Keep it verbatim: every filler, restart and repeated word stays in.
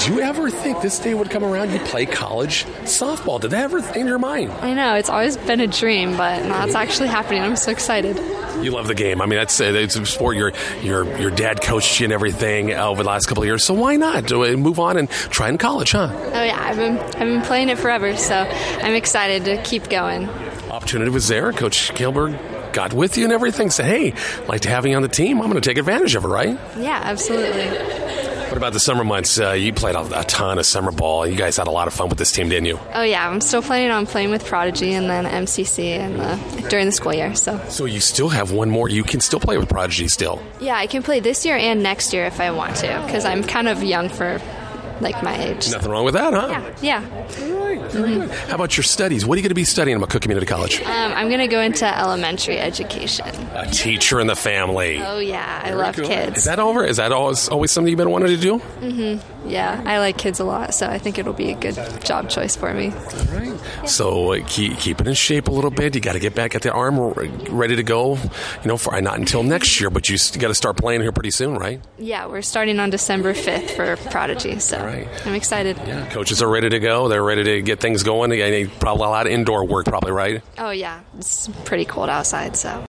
you ever think this day would come around? You play college softball. Did that ever enter your mind? I know. It's always been a dream, but now it's actually happening. I'm so excited. You love the game. I mean, that's uh, it's a sport. Your your your dad coached you and everything over the last couple of years. So why not move on and try in college, huh? Oh yeah, I've been I've been playing it forever, so I'm excited to keep going. Opportunity was there. Coach Kilberg got with you and everything. Said, "Hey, I'd like to have you on the team. I'm going to take advantage of it, right?" Yeah, absolutely. What about the summer months? Uh, you played a, a ton of summer ball. You guys had a lot of fun with this team, didn't you? Oh yeah, I'm still planning on playing with Prodigy and then M C C and the, during the school year. So. So you still have one more. You can still play with Prodigy still. Yeah, I can play this year and next year if I want to, because I'm kind of young for like my age. Nothing wrong with that, huh? Yeah. Yeah. All right. Very mm-hmm. good. How about your studies? What are you going to be studying at Cook Community College? Um, I'm going to go into elementary education. A teacher in the family. Oh yeah, I Very love good. kids. Is that over? Is that always always something you've been wanting to do? Mm-hmm. Yeah, I like kids a lot, so I think it'll be a good job choice for me. All right. Yeah. So uh, keep, keep it in shape a little bit. You got to get back at the arm ready to go. You know, for not until next year, but you got to start playing here pretty soon, right? Yeah, we're starting on December fifth for Prodigy, so right. I'm excited. Yeah, coaches are ready to go. They're ready to get things going. They probably a lot of indoor work, probably, right? Oh yeah, it's pretty cold outside, so.